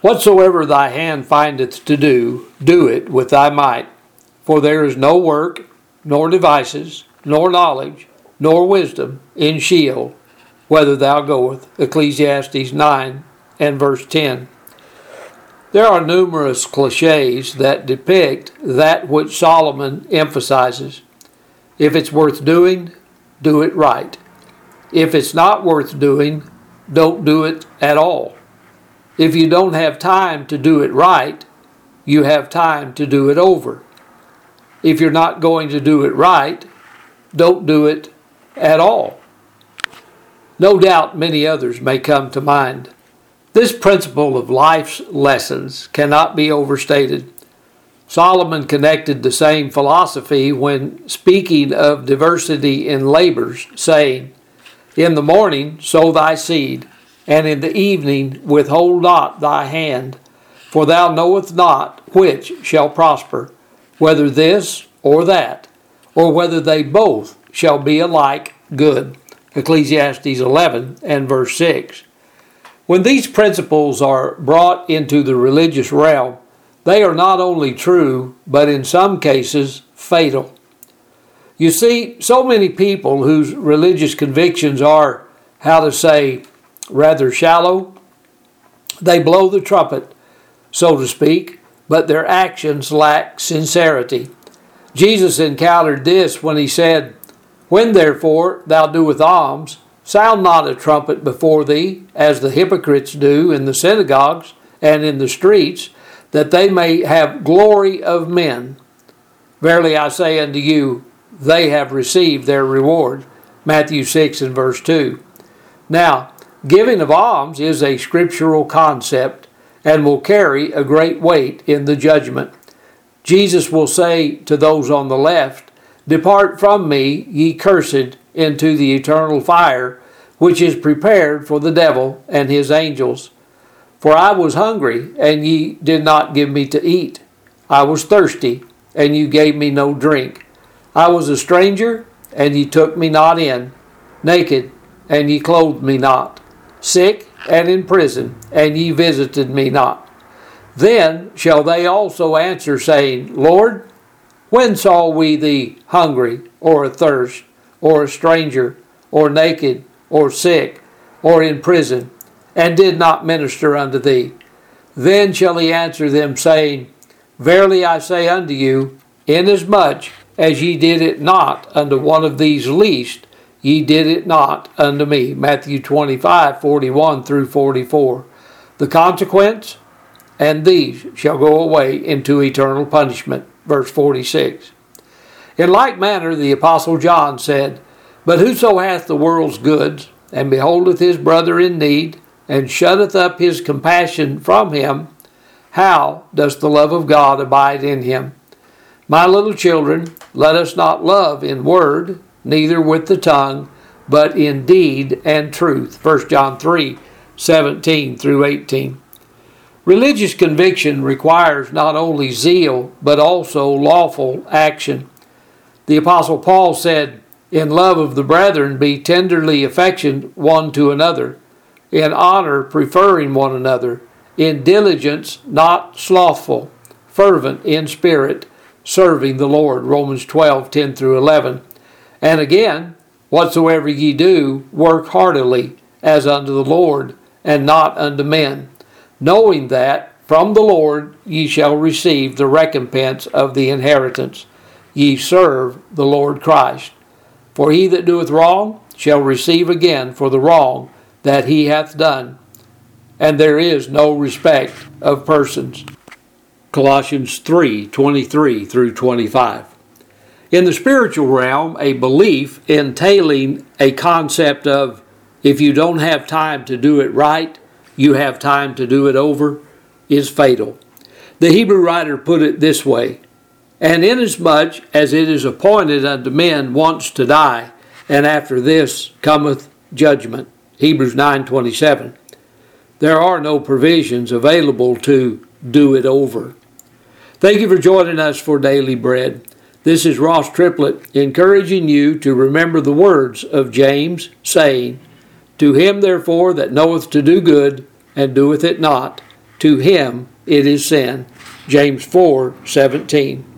Whatsoever thy hand findeth to do, do it with thy might. For there is no work, nor devices, nor knowledge, nor wisdom in Sheol, whither thou goest. Ecclesiastes 9 and verse 10. There are numerous cliches that depict that which Solomon emphasizes. If it's worth doing, do it right. If it's not worth doing, don't do it at all. If you don't have time to do it right, you have time to do it over. If you're not going to do it right, don't do it at all. No doubt many others may come to mind. This principle of life's lessons cannot be overstated. Solomon connected the same philosophy when speaking of diversity in labors, saying, In the morning sow thy seed, and in the evening withhold not thy hand, for thou knowest not which shall prosper, whether this or that, or whether they both shall be alike good. Ecclesiastes 11 and verse 6. When these principles are brought into the religious realm, they are not only true, but in some cases fatal. You see, so many people whose religious convictions are, rather shallow, they blow the trumpet, so to speak, but their actions lack sincerity. Jesus encountered this when he said, When therefore thou doest alms, sound not a trumpet before thee, as the hypocrites do in the synagogues and in the streets, that they may have glory of men. Verily I say unto you, they have received their reward. Matthew 6 and verse 2. Now, giving of alms is a scriptural concept and will carry a great weight in the judgment. Jesus will say to those on the left, Depart from me, ye cursed, into the eternal fire, which is prepared for the devil and his angels. For I was hungry, and ye did not give me to eat. I was thirsty, and you gave me no drink. I was a stranger, and ye took me not in. Naked, and ye clothed me not. Sick, and in prison, and ye visited me not. Then shall they also answer, saying, Lord, when saw we thee hungry, or athirst, or a stranger, or naked, or sick, or in prison, and did not minister unto thee? Then shall he answer them, saying, Verily I say unto you, inasmuch as ye did it not unto one of these least, ye did it not unto me. Matthew 25:41 through 44. The consequence, and these shall go away into eternal punishment. Verse 46. In like manner the Apostle John said, But whoso hath the world's goods, and beholdeth his brother in need, and shutteth up his compassion from him, how does the love of God abide in him? My little children, let us not love in word, neither with the tongue, but in deed and truth. 1 John 3:17 through 18. Religious conviction requires not only zeal, but also lawful action. The Apostle Paul said, In love of the brethren be tenderly affectioned one to another, in honor preferring one another, in diligence not slothful, fervent in spirit, serving the Lord. Romans 12:10 through 11. And again, whatsoever ye do, work heartily, as unto the Lord, and not unto men, knowing that from the Lord ye shall receive the recompense of the inheritance. Ye serve the Lord Christ. For he that doeth wrong shall receive again for the wrong that he hath done. And there is no respect of persons. Colossians 3:23 through 25. In the spiritual realm, a belief entailing a concept of, if you don't have time to do it right, you have time to do it over, is fatal. The Hebrew writer put it this way, And inasmuch as it is appointed unto men once to die, and after this cometh judgment. Hebrews 9:27. There are no provisions available to do it over. Thank you for joining us for Daily Bread. This is Ross Triplett encouraging you to remember the words of James, saying, To him therefore that knoweth to do good, and doeth it not, to him it is sin. James 4:17.